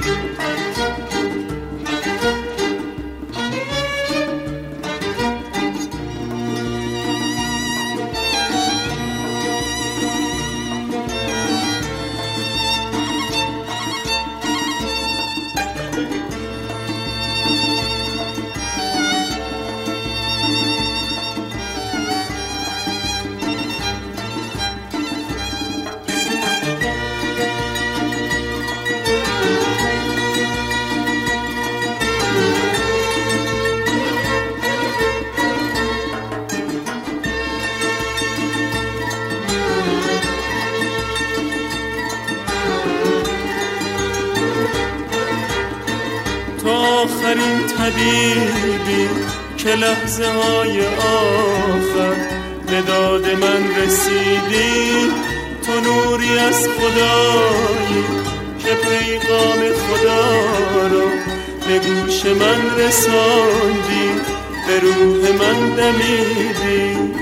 آخرین طبیبی که لحظه های آخر به داد من رسیدی، تو نوری از خدایی که پیغام خدا رو به گوش من رساندی، به روح من دمیدی.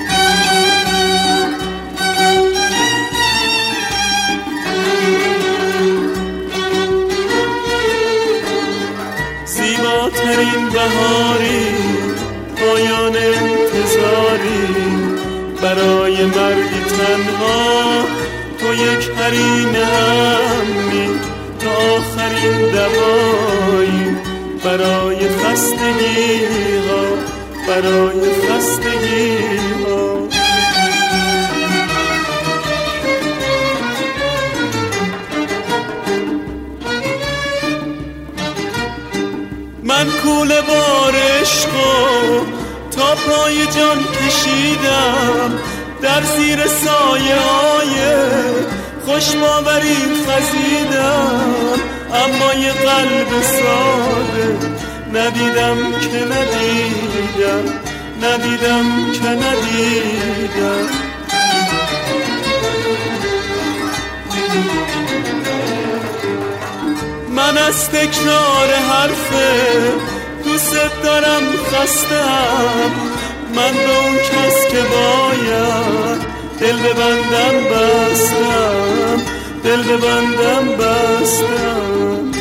زیباترین بهاری، پایان انتظاری برای مردی تنها، تو یک حریم امنی، تو آخرین دوایی برای خستگی ها، برای خستگی ها. من کوله بار عشقو تا پای جان کشیدم، در زیر سایه های خوش باوری خزیدم، اما یه قلب ساده ندیدم که ندیدم، ندیدم که ندیدم. من از تکرار حرف دوست دارم خستم، من به اون کس که باید دل ببندم بستم، دل ببندم بستم.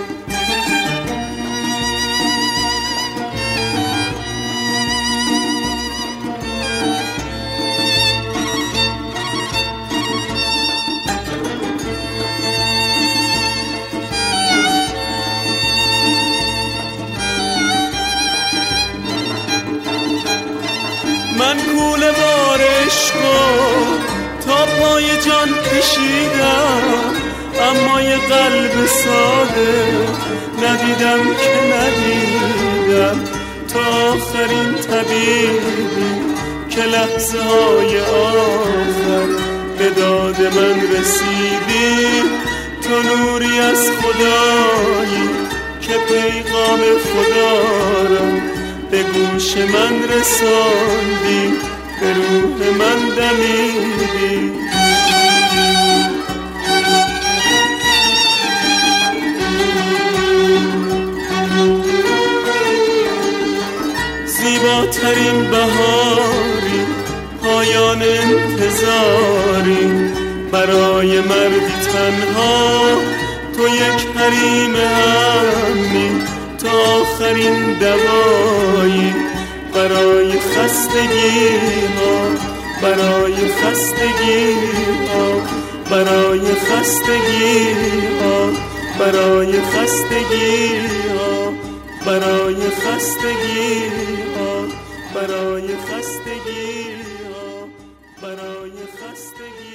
من کوله بار عشقو تا پای جان کشیدم، اما یه قلب ساده ندیدم که ندیدم. تا آخرین طبیبی که لحظه های آخر به داد من رسیدی، تو نوری از خدایی که پیغام خدا را به گوش من رساندی، به روح من دمیدی. زیباترین بهاری، پایان انتظاری برای مردی تنها، تو یک حریم امنی، تا آخرین دوایی برای خستگی ها، برای خستگی ها، برای خستگی ها، برای خستگی ها، برای خستگی ها، برای خستگی ها، برای خستگی.